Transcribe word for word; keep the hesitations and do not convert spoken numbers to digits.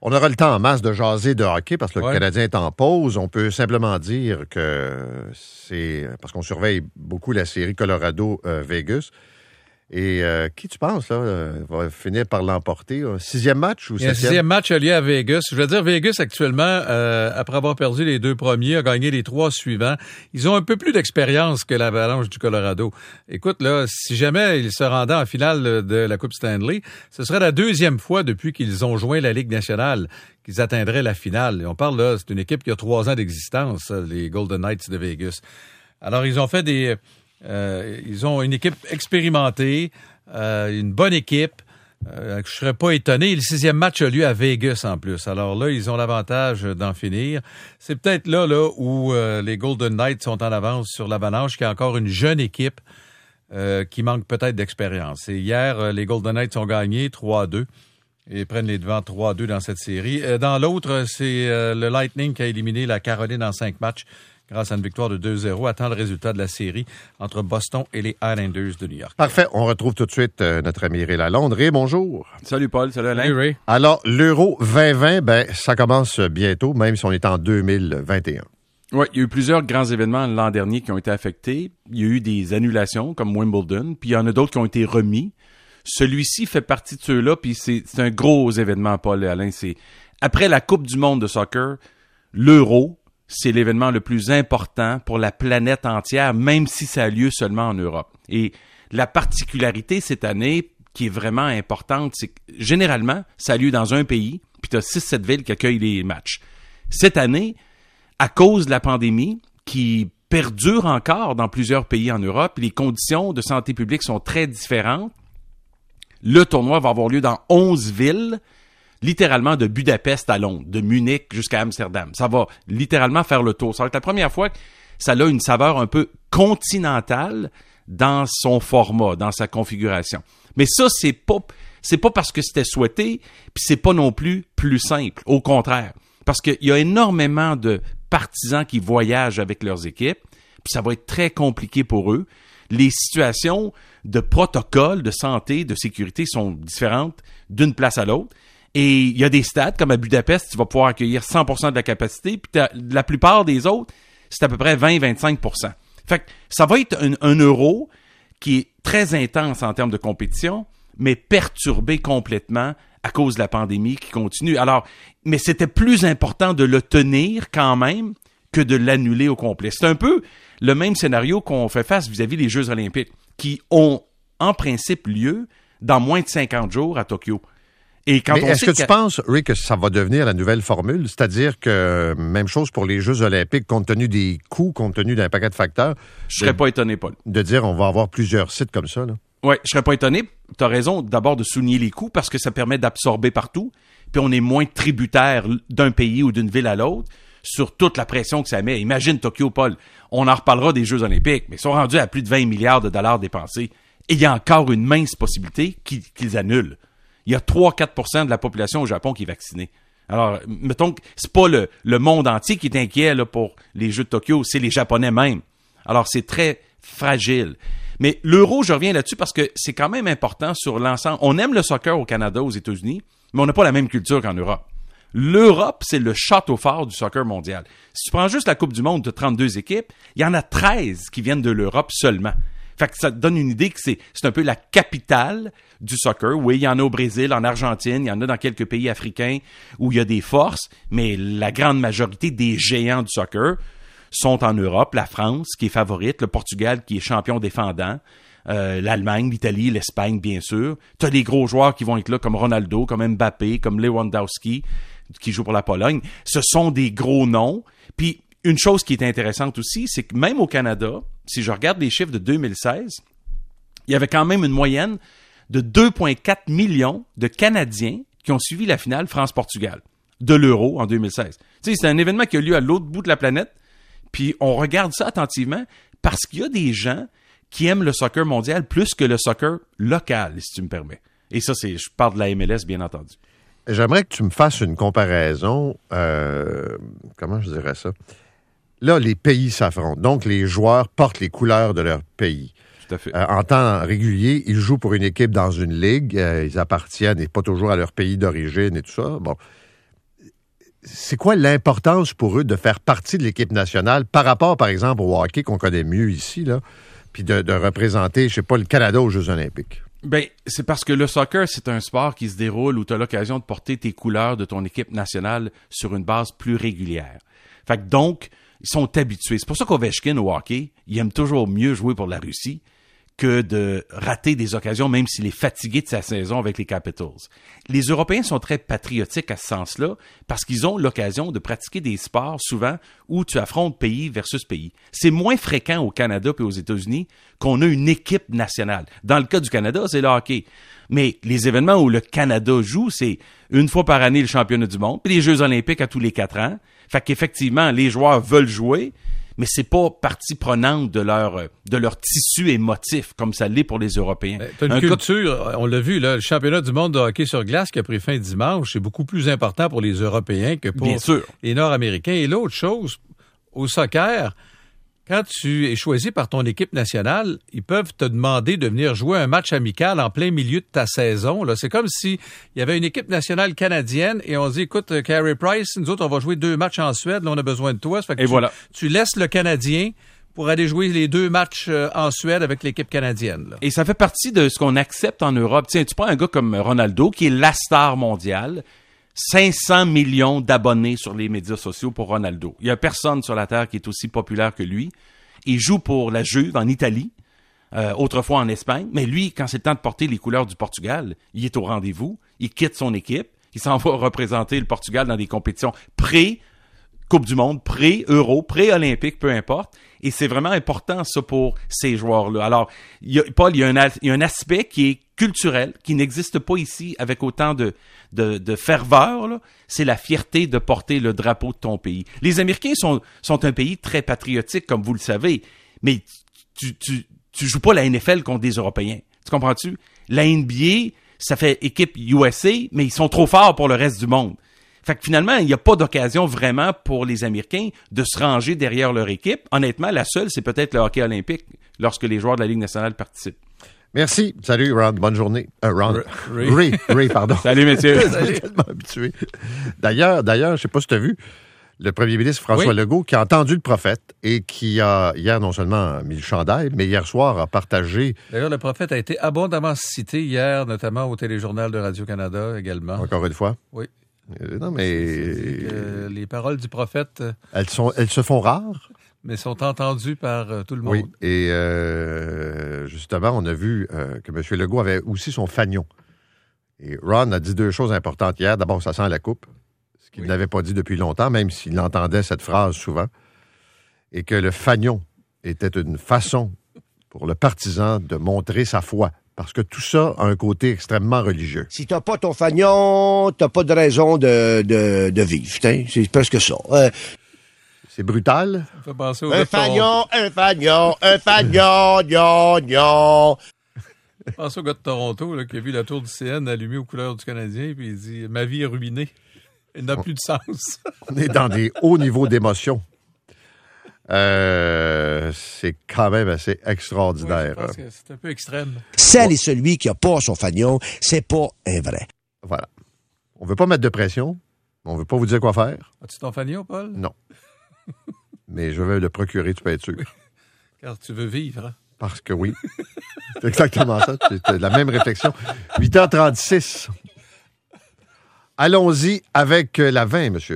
On aura le temps en masse de jaser de hockey parce que le ouais. Canadien est en pause. On peut simplement dire que c'est... Parce qu'on surveille beaucoup la série Colorado-Vegas. Et euh, qui tu penses, là, euh, va finir par l'emporter? Un sixième match ou septième? Un sixième match a lieu à Vegas. Je veux dire, Vegas, actuellement, euh, après avoir perdu les deux premiers, a gagné les trois suivants. Ils ont un peu plus d'expérience que l'Avalanche du Colorado. Écoute, là, si jamais ils se rendaient en finale de la Coupe Stanley, ce serait la deuxième fois depuis qu'ils ont joint la Ligue nationale qu'ils atteindraient la finale. Et on parle, là, c'est une équipe qui a trois ans d'existence, les Golden Knights de Vegas. Alors, ils ont fait des... Euh, ils ont une équipe expérimentée, euh, une bonne équipe. Euh, je serais pas étonné. Le sixième match a lieu à Vegas en plus. Alors là, ils ont l'avantage d'en finir. C'est peut-être là, là où euh, les Golden Knights sont en avance sur l'Avalanche, qui a encore une jeune équipe euh, qui manque peut-être d'expérience. Et hier, euh, les Golden Knights ont gagné trois à deux et prennent les devants trois à deux dans cette série. Euh, dans l'autre, c'est euh, le Lightning qui a éliminé la Caroline en cinq matchs. Grâce à une victoire de deux zéro, attend le résultat de la série entre Boston et les Islanders de New York. Parfait. On retrouve tout de suite euh, notre ami Ray Lalonde. Ray, bonjour. Salut Paul, salut Alain. Salut Ray. Alors, l'Euro vingt vingt, ben, ça commence bientôt, même si on est en deux mille vingt et un. Oui, il y a eu plusieurs grands événements l'an dernier qui ont été affectés. Il y a eu des annulations, comme Wimbledon, puis il y en a d'autres qui ont été remis. Celui-ci fait partie de ceux-là, puis c'est, c'est un gros événement, Paul et Alain. C'est, après la Coupe du monde de soccer, l'Euro, c'est l'événement le plus important pour la planète entière, même si ça a lieu seulement en Europe. Et la particularité cette année, qui est vraiment importante, c'est que généralement, ça a lieu dans un pays, puis tu as six sept villes qui accueillent les matchs. Cette année, à cause de la pandémie, qui perdure encore dans plusieurs pays en Europe, les conditions de santé publique sont très différentes. Le tournoi va avoir lieu dans onze villes, littéralement de Budapest à Londres, de Munich jusqu'à Amsterdam. Ça va littéralement faire le tour. Ça va être la première fois que ça a une saveur un peu continentale dans son format, dans sa configuration. Mais ça, c'est pas, c'est pas parce que c'était souhaité, puis c'est pas non plus plus simple. Au contraire. Parce qu'il y a énormément de partisans qui voyagent avec leurs équipes, puis ça va être très compliqué pour eux. Les situations de protocole, de santé, de sécurité sont différentes d'une place à l'autre. Et il y a des stades, comme à Budapest, tu vas pouvoir accueillir cent pour cent de la capacité, puis la plupart des autres, c'est à peu près vingt à vingt-cinq pour cent. Fait que ça va être un, un euro qui est très intense en termes de compétition, mais perturbé complètement à cause de la pandémie qui continue. Alors, mais c'était plus important de le tenir quand même que de l'annuler au complet. C'est un peu le même scénario qu'on fait face vis-à-vis des Jeux olympiques, qui ont en principe lieu dans moins de cinquante jours à Tokyo. Et quand Mais on est-ce sait que tu penses, Rick, que ça va devenir la nouvelle formule? C'est-à-dire que même chose pour les Jeux olympiques, compte tenu des coûts, compte tenu d'un paquet de facteurs? Je serais de, pas étonné, Paul. De dire on va avoir plusieurs sites comme ça, là? Oui, je serais pas étonné. Tu as raison d'abord de souligner les coûts parce que ça permet d'absorber partout. Puis on est moins tributaire d'un pays ou d'une ville à l'autre sur toute la pression que ça met. Imagine Tokyo, Paul. On en reparlera des Jeux olympiques, mais ils sont rendus à plus de vingt milliards de dollars dépensés. Et il y a encore une mince possibilité qu'ils, qu'ils annulent. Il y a trois à quatre pour cent de la population au Japon qui est vaccinée. Alors, mettons que c'est pas le, le monde entier qui est inquiet là, pour les Jeux de Tokyo, c'est les Japonais même. Alors, c'est très fragile. Mais l'euro, je reviens là-dessus parce que c'est quand même important sur l'ensemble. On aime le soccer au Canada, aux États-Unis, mais on n'a pas la même culture qu'en Europe. L'Europe, c'est le château fort du soccer mondial. Si tu prends juste la Coupe du monde de trente-deux équipes, il y en a treize qui viennent de l'Europe seulement. Fait que ça te donne une idée que c'est, c'est un peu la capitale du soccer. Oui, il y en a au Brésil, en Argentine, il y en a dans quelques pays africains où il y a des forces, mais la grande majorité des géants du soccer sont en Europe. La France, qui est favorite, le Portugal, qui est champion défendant, euh, l'Allemagne, l'Italie, l'Espagne, bien sûr. Tu as des gros joueurs qui vont être là, comme Ronaldo, comme Mbappé, comme Lewandowski, qui joue pour la Pologne. Ce sont des gros noms. Puis, une chose qui est intéressante aussi, c'est que même au Canada, si je regarde les chiffres de deux mille seize, il y avait quand même une moyenne de deux virgule quatre millions de Canadiens qui ont suivi la finale France-Portugal de l'Euro en deux mille seize. Tu sais, c'est un événement qui a lieu à l'autre bout de la planète, puis on regarde ça attentivement parce qu'il y a des gens qui aiment le soccer mondial plus que le soccer local, si tu me permets. Et ça, c'est, je parle de la M L S, bien entendu. J'aimerais que tu me fasses une comparaison, euh, comment je dirais ça? Là, les pays s'affrontent. Donc, les joueurs portent les couleurs de leur pays. Tout à fait. Euh, en temps régulier, ils jouent pour une équipe dans une ligue. Euh, ils appartiennent et pas toujours à leur pays d'origine et tout ça. Bon. c'est quoi l'importance pour eux de faire partie de l'équipe nationale par rapport, par exemple, au hockey qu'on connaît mieux ici, là, puis de, de représenter, je sais pas, le Canada aux Jeux olympiques? Ben, c'est parce que le soccer, c'est un sport qui se déroule où tu as l'occasion de porter tes couleurs de ton équipe nationale sur une base plus régulière. Fait que donc, ils sont habitués. C'est pour ça qu'Ovechkin, au hockey, il aime toujours mieux jouer pour la Russie que de rater des occasions, même s'il est fatigué de sa saison avec les Capitals. Les Européens sont très patriotiques à ce sens-là parce qu'ils ont l'occasion de pratiquer des sports souvent où tu affrontes pays versus pays. C'est moins fréquent au Canada et aux États-Unis qu'on a une équipe nationale. Dans le cas du Canada, c'est le hockey. Mais les événements où le Canada joue, c'est une fois par année le championnat du monde, puis les Jeux olympiques à tous les quatre ans. Fait qu'effectivement, les joueurs veulent jouer, mais c'est pas partie prenante de leur de leur tissu émotif comme ça l'est pour les Européens. Ben, t'as une Un culture, cas... on l'a vu, là, le championnat du monde de hockey sur glace qui a pris fin dimanche, c'est beaucoup plus important pour les Européens que pour Bien sûr. les Nord-Américains. Et l'autre chose, au soccer, quand tu es choisi par ton équipe nationale, ils peuvent te demander de venir jouer un match amical en plein milieu de ta saison. Là, c'est comme si il y avait une équipe nationale canadienne et on dit, écoute, Carey Price, nous autres, on va jouer deux matchs en Suède, là, on a besoin de toi. Ça fait que et tu, voilà. Tu laisses le Canadien pour aller jouer les deux matchs en Suède avec l'équipe canadienne. Là. Et ça fait partie de ce qu'on accepte en Europe. Tiens, tu prends un gars comme Ronaldo, qui est la star mondiale. cinq cents millions d'abonnés sur les médias sociaux pour Ronaldo. Il y a personne sur la Terre qui est aussi populaire que lui. Il joue pour la Juve en Italie, euh, autrefois en Espagne. Mais lui, quand c'est le temps de porter les couleurs du Portugal, il est au rendez-vous. Il quitte son équipe. Il s'en va représenter le Portugal dans des compétitions pré-Coupe du Monde, pré-Euro, pré-Olympique, peu importe. Et c'est vraiment important, ça, pour ces joueurs-là. Alors, il y a, Paul, il y a, un, il y a un aspect qui est culturel, qui n'existe pas ici avec autant de, de, de ferveur, là. C'est la fierté de porter le drapeau de ton pays. Les Américains sont, sont un pays très patriotique, comme vous le savez, mais tu, tu, tu joues pas la N F L contre des Européens. Tu comprends-tu? La N B A, ça fait équipe U S A, mais ils sont trop forts pour le reste du monde. Fait que finalement, il n'y a pas d'occasion vraiment pour les Américains de se ranger derrière leur équipe. Honnêtement, la seule, c'est peut-être le hockey olympique lorsque les joueurs de la Ligue nationale participent. Merci. Salut, Ron. Bonne journée. Euh, Ron. Ray. Ray. Ray, pardon. Salut, messieurs. Je suis tellement habitué. D'ailleurs, d'ailleurs, je sais pas si tu as vu, le premier ministre François oui. Legault qui a entendu le prophète et qui a, hier, non seulement mis le chandail, mais hier soir a partagé... D'ailleurs, le prophète a été abondamment cité hier, notamment au téléjournal de Radio-Canada également. Encore une fois. Oui. Euh, non, mais... C'est, c'est que les paroles du prophète... Elles, sont, elles se font rares. Mais sont entendues par euh, tout le monde. Oui, et euh, justement, on a vu euh, que M. Legault avait aussi son fanion. Et Ron a dit deux choses importantes hier. D'abord, ça sent la coupe, ce qu'il oui. n'avait pas dit depuis longtemps, même s'il entendait cette phrase souvent. Et que le fanion était une façon pour le partisan de montrer sa foi. Parce que tout ça a un côté extrêmement religieux. Si t'as pas ton fanion, t'as pas de raison de, de, de vivre. T'sais? C'est presque ça. Euh, C'est brutal. Ça fait penser au un fanion, un fanion, un fanion, gnon, gnon. Je pense au gars de Toronto là, qui a vu la tour du C N allumée aux couleurs du Canadien puis il dit « Ma vie est ruinée. Elle n'a on, plus de sens. » On est dans des hauts niveaux d'émotion. Euh, c'est quand même assez extraordinaire. Oui, je pense que c'est un peu extrême. Celle et celui qui n'a pas son fanion, c'est pas un vrai. Voilà. On veut pas mettre de pression. On veut pas vous dire quoi faire. As-tu ton fanion, Paul? Non. Mais je vais le procurer, tu peux être sûr. Oui. Car tu veux vivre, hein? Parce que oui. C'est exactement ça. C'est la même réflexion. huit heures trente-six. Allons-y avec la vingt, monsieur.